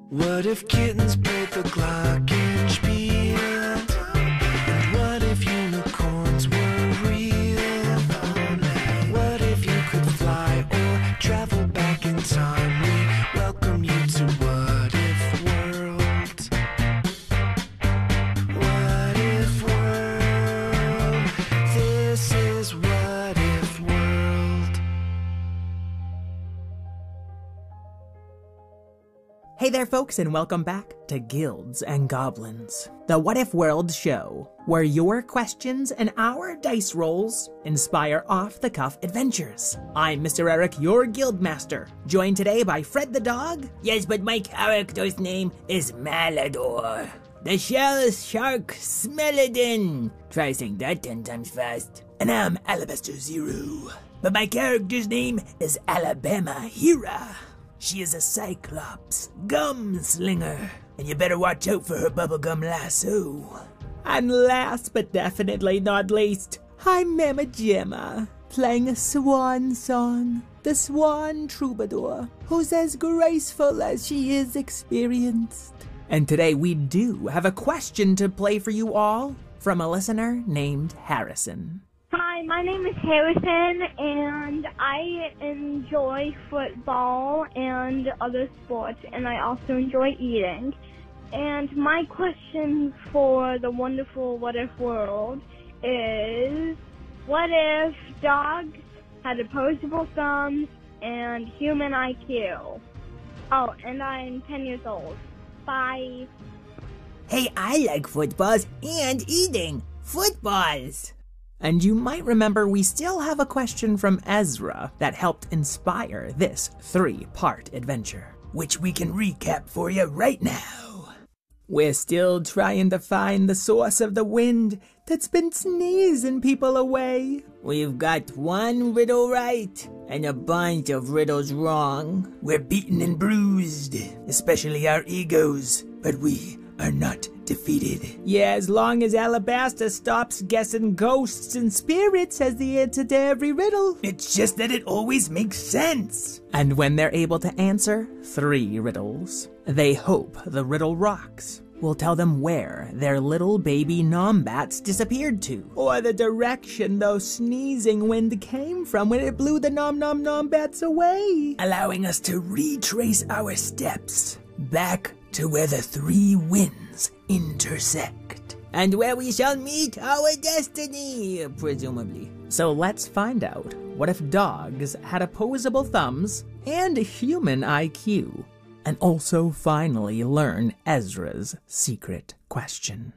What if kittens played the glockenspiel? And what if unicorns were real? What if you could fly or travel back in time? We welcome you to What If World. What If World. This is What If World. Hey there, folks, and welcome back to Guilds and Goblins, the What If World show, where your questions and our dice rolls inspire off-the-cuff adventures. I'm Mr. Eric, your guild master, joined today by Fred the dog. Yes, but my character's name is Malador. The shell shark Smeladin. Try saying that 10 times fast. And I'm Alabaster Zero. But my character's name is Alabama Hera. She is a Cyclops gum-slinger, and you better watch out for her bubblegum lasso. And last but definitely not least, I'm Mama Gemma, playing a swan song, the Swan Troubadour, who's as graceful as she is experienced. And today we do have a question to play for you all from a listener named Harrison. Hi, my name is Harrison, and I enjoy football and other sports, and I also enjoy eating. And my question for the wonderful What If World is, what if dogs had opposable thumbs and human IQ? Oh, and I'm 10 years old. Bye. Hey, I like footballs and eating footballs. And you might remember we still have a question from Ezra that helped inspire this 3-part adventure, Which we can recap for you right now. We're still trying to find the source of the wind that's been sneezing people away. We've got one riddle right and a bunch of riddles wrong. We're beaten and bruised, especially our egos, but we are not defeated. Yeah, as long as Alabaster stops guessing ghosts and spirits as the answer to every riddle. It's just that it always makes sense. And when they're able to answer 3 riddles, they hope the riddle rocks will tell them where their little baby Nombats disappeared to, or the direction those sneezing wind came from when it blew the Nombats away, allowing us to retrace our steps back to where the 3 winds intersect, and where we shall meet our destiny, presumably. So let's find out what if dogs had opposable thumbs and human IQ, and also finally learn Ezra's secret question.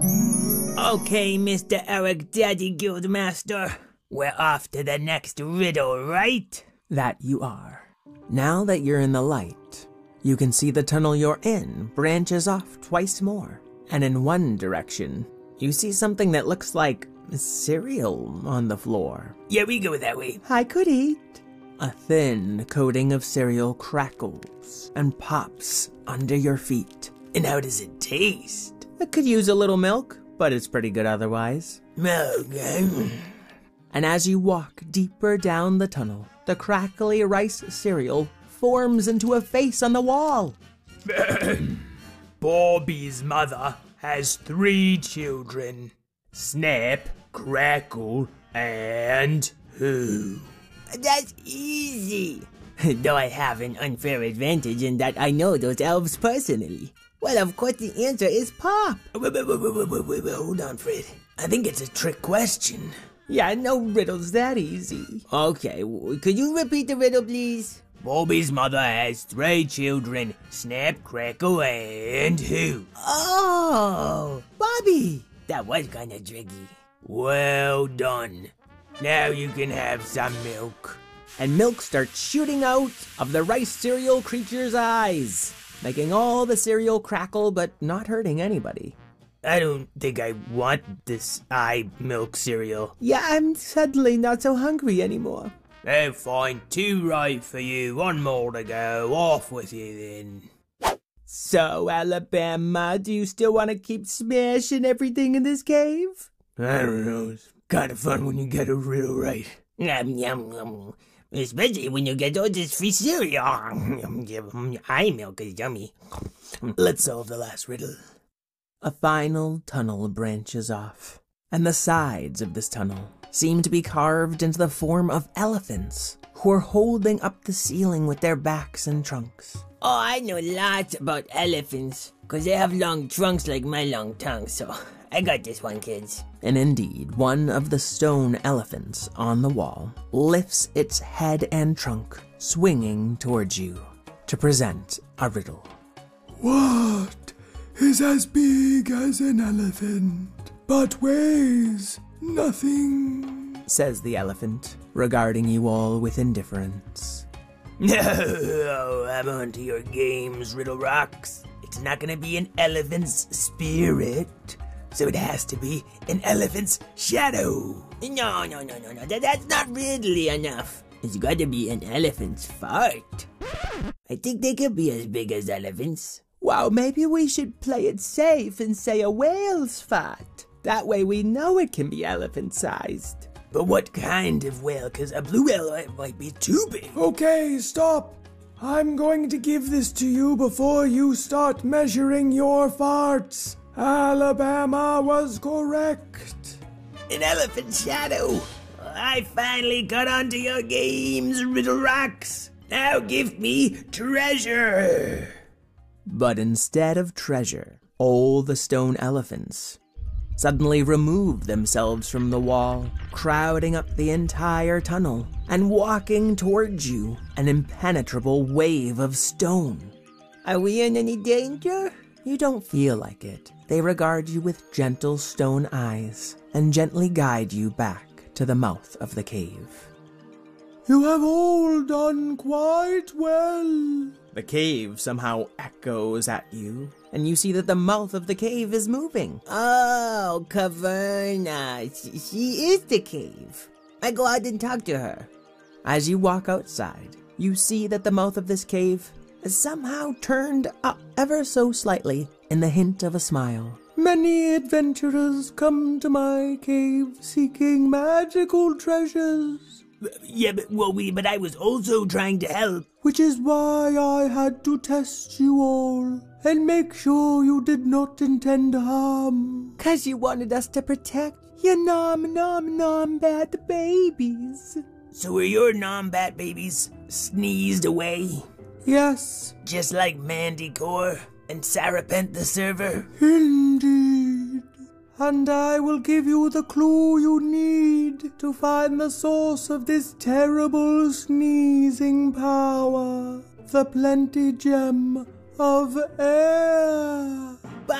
Okay, Mr. Eric Daddy Guildmaster, we're off to the next riddle, right? That you are. Now that you're in the light, you can see the tunnel you're in branches off twice more. And in one direction, you see something that looks like cereal on the floor. Yeah, we go that way. I could eat. A thin coating of cereal crackles and pops under your feet. And how does it taste? It could use a little milk, but it's pretty good otherwise. Okay. And as you walk deeper down the tunnel, the crackly rice cereal forms into a face on the wall. Bobby's mother has 3 children. Snap, Crackle, and who? That's easy. Though I have an unfair advantage in that I know those elves personally. Well, of course the answer is Pop. Wait, hold on, Fred. I think it's a trick question. Yeah, no riddle's that easy. Okay, could you repeat the riddle, please? Bobby's mother has 3 children. Snap, Crackle, and who? Oh, Bobby. That was kinda tricky. Well done. Now you can have some milk. And milk starts shooting out of the rice cereal creature's eyes, making all the cereal crackle but not hurting anybody. I don't think I want this milk cereal. Yeah, I'm suddenly not so hungry anymore. Oh, fine. 2 right for you. 1 more to go. Off with you then. So, Alabama, do you still want to keep smashing everything in this cave? I don't know. It's kind of fun when you get a riddle right. Yum, yum, yum. Especially when you get all this free cereal. Eye milk is yummy. Let's solve the last riddle. A final tunnel branches off, and the sides of this tunnel seem to be carved into the form of elephants who are holding up the ceiling with their backs and trunks. Oh, I know lots about elephants, 'cause they have long trunks like my long tongue, so I got this one, kids. And indeed, one of the stone elephants on the wall lifts its head and trunk, swinging towards you to present a riddle. What is as big as an elephant, but weighs nothing? Says the elephant, regarding you all with indifference. No, I'm on to your games, Riddle Rocks. It's not gonna be an elephant's spirit, so it has to be an elephant's shadow. No, that's not really enough. It's gotta be an elephant's fart. I think they could be as big as elephants. Wow, maybe we should play it safe and say a whale's fart. That way we know it can be elephant-sized. But what kind of whale? 'Cause a blue whale might be too big. Okay, stop. I'm going to give this to you before you start measuring your farts. Alabama was correct. An elephant shadow. I finally got onto your games, Riddle Rocks. Now give me treasure. But instead of treasure, all the stone elephants suddenly remove themselves from the wall, crowding up the entire tunnel and walking towards you, an impenetrable wave of stone. Are we in any danger? You don't feel like it. They regard you with gentle stone eyes and gently guide you back to the mouth of the cave. You have all done quite well. The cave somehow echoes at you, and you see that the mouth of the cave is moving. Oh, Caverna. She is the cave. I go out and talk to her. As you walk outside, you see that the mouth of this cave is somehow turned up ever so slightly in the hint of a smile. Many adventurers come to my cave seeking magical treasures. Yeah, but I was also trying to help. Which is why I had to test you all and make sure you did not intend harm. 'Cause you wanted us to protect your nom-bat babies. So were your non-bat babies sneezed away? Yes. Just like Manticore and Sarapent the server? Indeed. And I will give you the clue you need to find the source of this terrible sneezing power. The Plenty Gem of Air.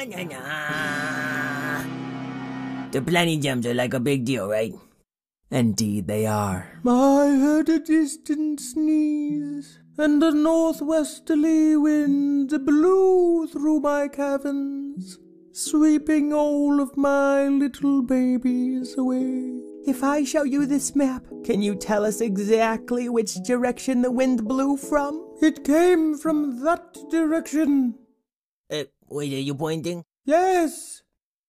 Banana. The Plenty Gems are like a big deal, right? Indeed they are. I heard a distant sneeze, and a northwesterly wind blew through my caverns, sweeping all of my little babies away. If I show you this map, can you tell us exactly which direction the wind blew from? It came from that direction. Wait, are you pointing? Yes.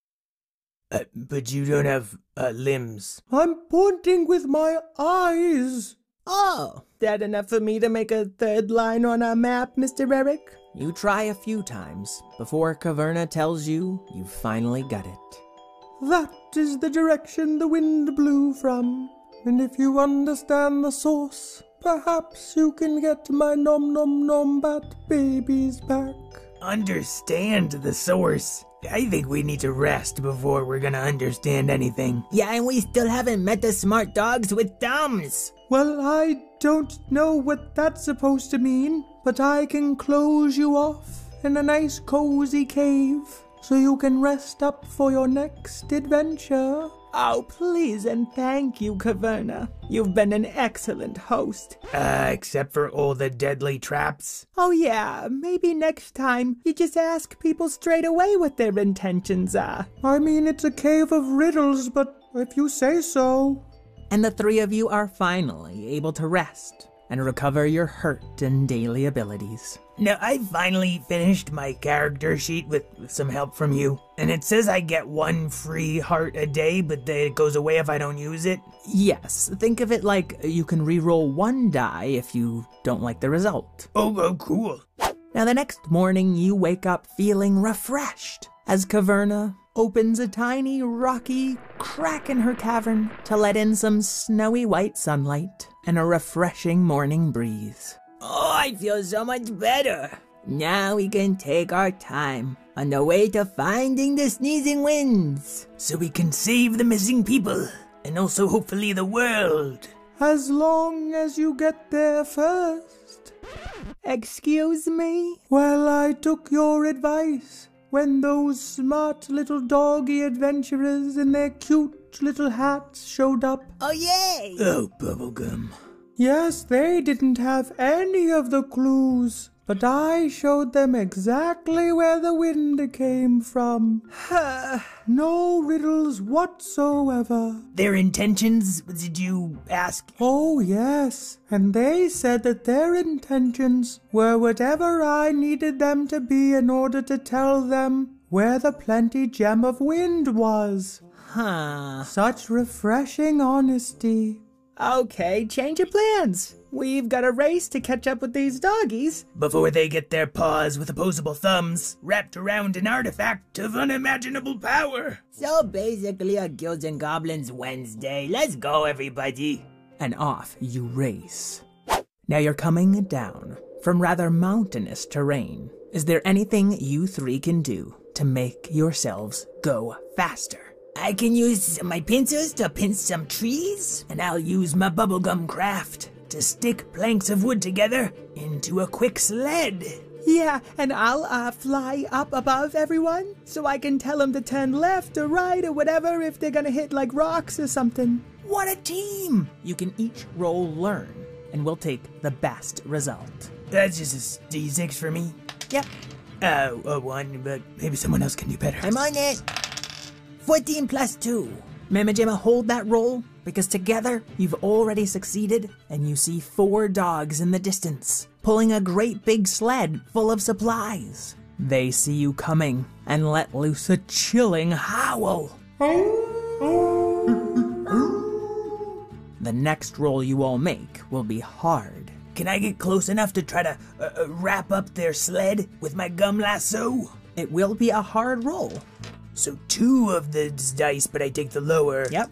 But you don't have limbs. I'm pointing with my eyes. Oh, that enough for me to make a third line on our map, Mr. Eric? You try a few times before Caverna tells you you've finally got it. That is the direction the wind blew from. And if you understand the source, perhaps you can get my nom-bat babies back. Understand the source? I think we need to rest before we're gonna understand anything. Yeah, and we still haven't met the smart dogs with thumbs. Well, I don't know what that's supposed to mean, but I can close you off in a nice cozy cave so you can rest up for your next adventure. Oh, please and thank you, Caverna. You've been an excellent host. Except for all the deadly traps. Oh yeah, maybe next time you just ask people straight away what their intentions are. I mean, it's a cave of riddles, but if you say so. And the three of you are finally able to rest and recover your hurt and daily abilities. Now, I finally finished my character sheet with some help from you. And it says I get 1 free heart a day, but then it goes away if I don't use it. Yes, think of it like you can re-roll 1 die if you don't like the result. Oh, cool. Now the next morning you wake up feeling refreshed as Caverna opens a tiny rocky crack in her cavern to let in some snowy white sunlight and a refreshing morning breeze. Oh, I feel so much better. Now we can take our time on the way to finding the sneezing winds, so we can save the missing people, and also hopefully the world. As long as you get there first. Excuse me? Well, I took your advice when those smart little doggy adventurers in their cute little hats showed up. Oh, yay! Oh, bubblegum. Yes, they didn't have any of the clues, but I showed them exactly where the wind came from. No riddles whatsoever. Their intentions, did you ask? Oh, yes, and they said that their intentions were whatever I needed them to be in order to tell them where the plenty gem of wind was. Huh. Such refreshing honesty. Okay, change your plans. We've got a race to catch up with these doggies. Before they get their paws with opposable thumbs wrapped around an artifact of unimaginable power. So basically a Guilds and Goblins Wednesday. Let's go, everybody. And off you race. Now you're coming down from rather mountainous terrain. Is there anything you three can do to make yourselves go faster? I can use my pincers to pinch some trees, and I'll use my bubblegum craft to stick planks of wood together into a quick sled. Yeah, and I'll fly up above everyone so I can tell them to turn left or right or whatever if they're gonna hit like rocks or something. What a team! You can each roll learn, and we'll take the best result. That's just a D6 for me. Yep. A 1, but maybe someone else can do better. I'm on it. 14 plus 2. Mama Gemma, hold that roll, because together you've already succeeded, and you see 4 dogs in the distance, pulling a great big sled full of supplies. They see you coming and let loose a chilling howl. The next roll you all make will be hard. Can I get close enough to try to wrap up their sled with my gum lasso? It will be a hard roll. So 2 of the dice, but I take the lower. Yep.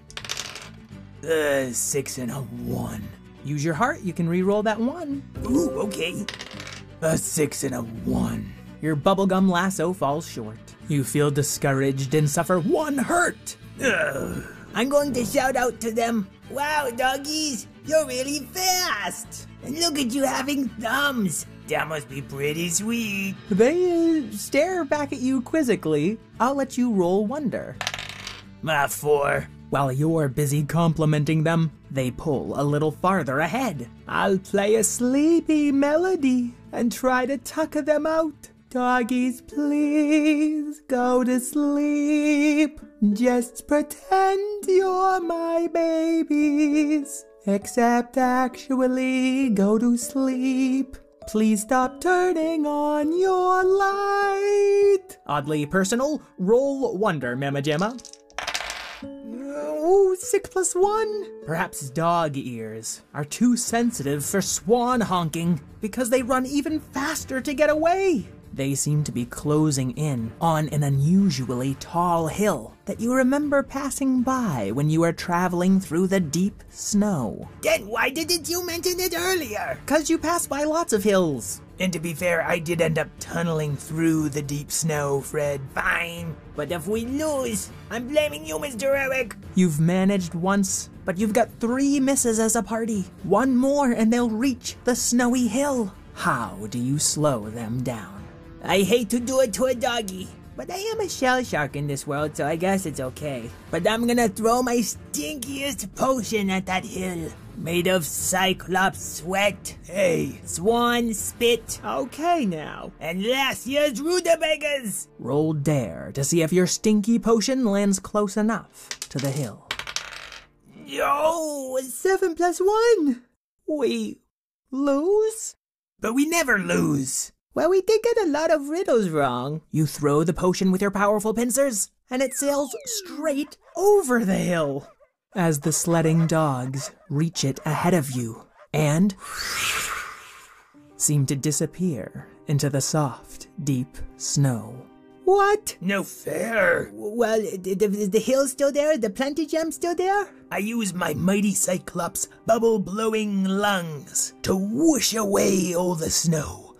6 and a 1. Use your heart, you can re-roll that 1. Ooh, okay. A 6 and a 1. Your bubblegum lasso falls short. You feel discouraged and suffer 1 hurt. Ugh. I'm going to shout out to them. Wow, doggies, you're really fast. And look at you having thumbs. That must be pretty sweet. They stare back at you quizzically. I'll let you roll wonder. 4. While you're busy complimenting them, they pull a little farther ahead. I'll play a sleepy melody and try to tuck them out. Doggies, please go to sleep. Just pretend you're my babies. Except actually go to sleep. Please stop turning on your light. Oddly personal, roll wonder, Mama Gemma. Oh, 6 plus 1. Perhaps dog ears are too sensitive for swan honking because they run even faster to get away. They seem to be closing in on an unusually tall hill that you remember passing by when you were traveling through the deep snow. Then why didn't you mention it earlier? 'Cause you pass by lots of hills. And to be fair, I did end up tunneling through the deep snow, Fred. Fine, but if we lose, I'm blaming you, Mr. Eric. You've managed once, but you've got 3 misses as a party. 1 more and they'll reach the snowy hill. How do you slow them down? I hate to do it to a doggy, but I am a shell shark in this world, so I guess it's okay. But I'm gonna throw my stinkiest potion at that hill, made of Cyclops sweat, Hey, swan spit, Okay now. and last year's rutabagas. Roll dare to see if your stinky potion lands close enough to the hill. Yo, 7 plus 1. We lose? but we never lose. well, we did get a lot of riddles wrong. You throw the potion with your powerful pincers, and it sails straight over the hill. As the sledding dogs reach it ahead of you, and seem to disappear into the soft, deep snow. What? No fair. Well, is the hill still there? The Plenty Gem still there? I use my mighty Cyclops bubble-blowing lungs to whoosh away all the snow.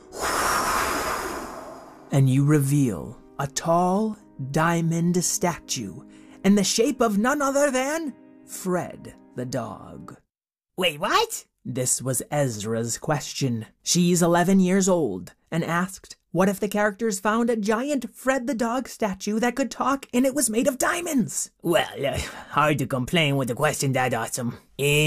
And you reveal a tall diamond statue in the shape of none other than Fred the dog. Wait, what? This was Ezra's question. She's 11 years old and asked, what if the characters found a giant Fred the dog statue that could talk and it was made of diamonds? Well, hard to complain with a question that awesome.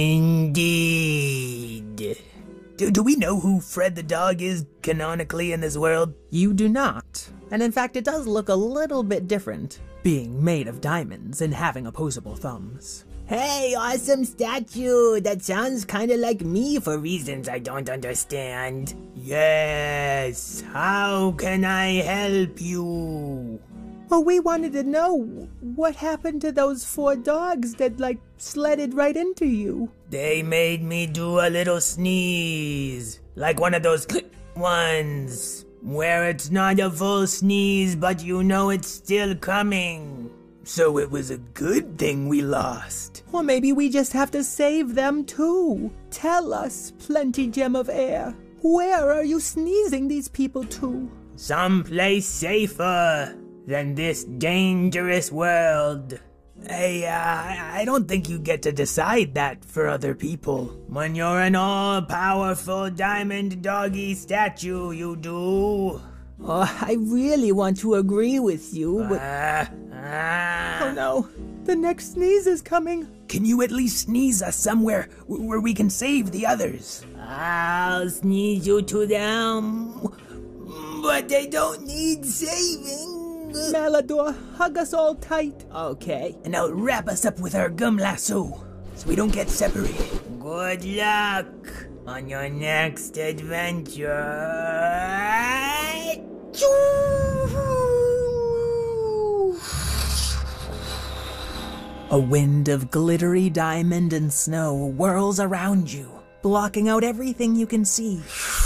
Indeed. Do we know who Fred the dog is canonically in this world? You do not. And in fact, it does look a little bit different, being made of diamonds and having opposable thumbs. Hey, awesome statue! That sounds kinda like me for reasons I don't understand. Yes, how can I help you? Well, we wanted to know what happened to those 4 dogs that, sledded right into you. They made me do a little sneeze, like one of those ones, where it's not a full sneeze, but you know it's still coming. So it was a good thing we lost. Or maybe we just have to save them too. Tell us, Plenty Gem of Air, where are you sneezing these people to? Someplace safer than this dangerous world. Hey, I don't think you get to decide that for other people. When you're an all-powerful diamond doggy statue, you do. Oh, I really want to agree with you, but... Oh no, the next sneeze is coming. Can you at least sneeze us somewhere where we can save the others? I'll sneeze you to them, but they don't need saving. Malador, hug us all tight. Okay. And now wrap us up with our gum lasso so we don't get separated. Good luck on your next adventure. A wind of glittery diamond and snow whirls around you, blocking out everything you can see.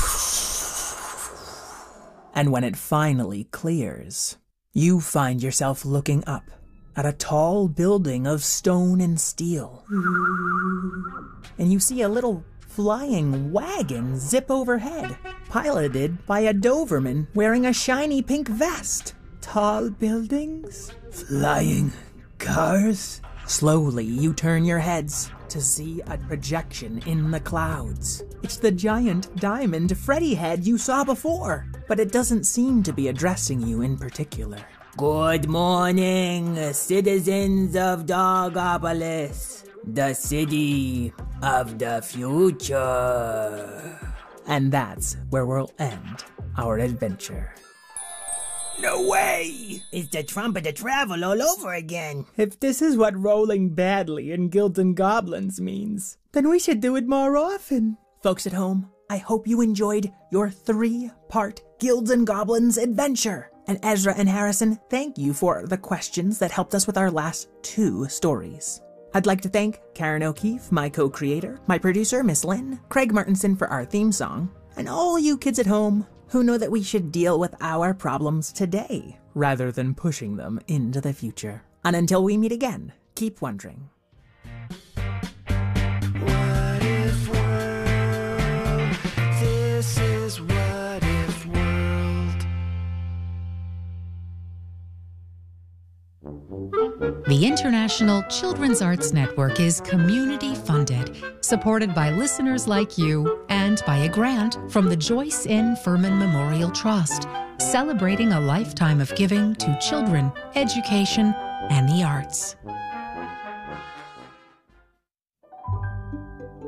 And when it finally clears, you find yourself looking up at a tall building of stone and steel. And you see a little flying wagon zip overhead, piloted by a Doberman wearing a shiny pink vest. Tall buildings? Flying cars? Slowly, you turn your heads to see a projection in the clouds. It's the giant diamond Freddy head you saw before, but it doesn't seem to be addressing you in particular. Good morning, citizens of Dogopolis, the city of the future. And that's where we'll end our adventure. No way! It's the Trumpet of Travel all over again. If this is what rolling badly in Guilds and Goblins means, then we should do it more often. Folks at home, I hope you enjoyed your 3-part Guilds and Goblins adventure. And Ezra and Harrison, thank you for the questions that helped us with our last 2 stories. I'd like to thank Karen O'Keefe, my co-creator, my producer, Miss Lynn, Craig Martinson for our theme song, and all you kids at home who know that we should deal with our problems today rather than pushing them into the future. And until we meet again, keep wondering. What if world? This is What If World. The International Children's Arts Network is community-funded, supported by listeners like you, and by a grant from the Joyce N. Furman Memorial Trust, celebrating a lifetime of giving to children, education, and the arts.